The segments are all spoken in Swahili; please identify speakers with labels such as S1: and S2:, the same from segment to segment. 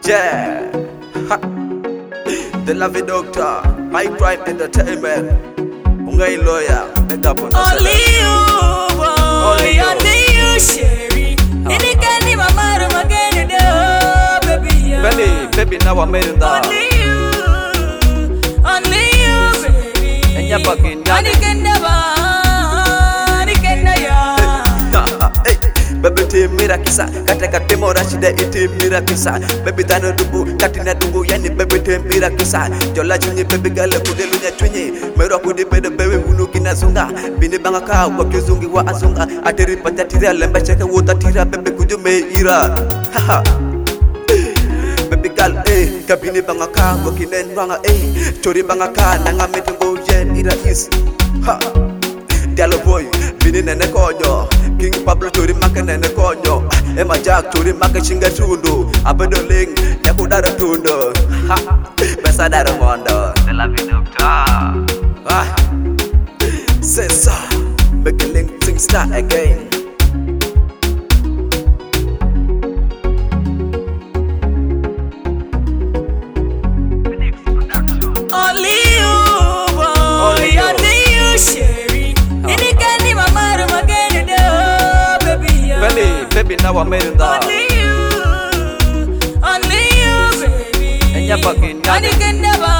S1: Yeah. Ha. The Lovey Doctor, High Crime Entertainment. Ungai lawyer, make up on
S2: only you, boy, only you, Sherry. Any candy, my mother, my candy, baby.
S1: Baby, now I made it down.
S2: Only you, baby.
S1: And you're bugging,
S2: I can never.
S1: Baby team mirakisa, kateka temo rashida iti mirakisa. Baby dano dubu, katina dubu yani baby team mirakisa. Jola chunyi baby gale kudelu nya chunyi. Mero kudi bede baby unu kina zunga. Bini banga kaa wakizungi wa azunga. Atiri pata tira lemba cheke wuta tira baby kujume ira. Haha. Baby gal kabini banga kaa wakinen wanga chori banga kaa nanga metungo yen ira is. Ha. Diallo boy, bini nene konyo. King Pablo chori maka nene konyo. Emma Jack chori maka chinga tundo. Abedo ling, yaku dara tundo. Besa dara mondo. The Lovey Doctor. Say so, make a link sing start again.
S2: Only you, boy, only you, Sherry. Any candy, my mother, my candy, baby.
S1: Baby, now I made it down.
S2: Only you, baby.
S1: And you're bugging,
S2: I can never.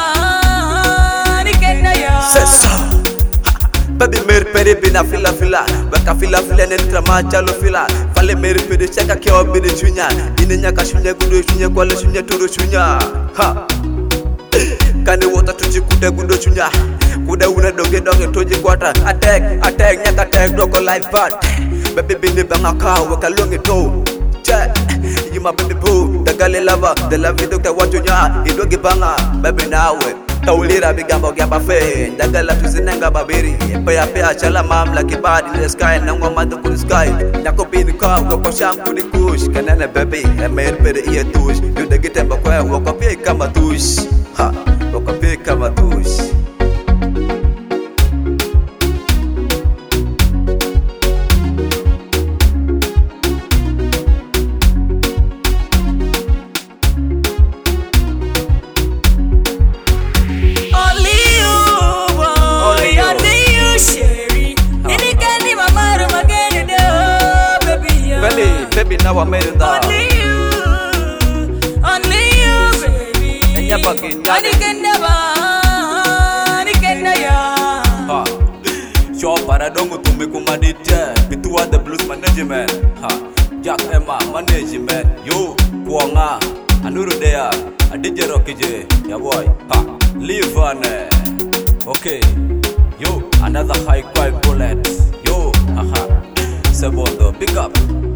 S1: Say so. Baby, mere peri bina fila. Baka fila nentra machalo fila. Fale mere peri cheka kiawa bide chunya. Ine nyaka shunya gudo shunya kwale shunya turu shunya. Ha. Kani wota tuji kude gudo chunya. Kude une doge toji kwata. Attack nyaka attack doko life part. Baby bini banga kaa waka longi to. Che. You my baby boo. The gale lover. The Lovey Doctor wachunya. Idogi banga. Baby nawe. Taulira bigambo gyamba fe. Ndagala tuzinenga babiri. Pea chala mamla kibadi in the sky. Nangwa madu kuni sky. Nyako bini kaa kwa shampoo ni kush. Kanene baby. Emer pere iya tush. Yude gitemba kwe wako pia kama tush. Ha. Wako pia kama tush. Baby, now I made it down.
S2: Only you, baby.
S1: And you're bugging,
S2: I can never.
S1: Show paradongo tumekumadite. Bitua the blues management. Jack Emma management. Yo, Kuanga. Anuru dea. Adije Rockije. Ya boy. Live on. Okay. Yo, another high crime bullet. Yo, Sebondo, pick up.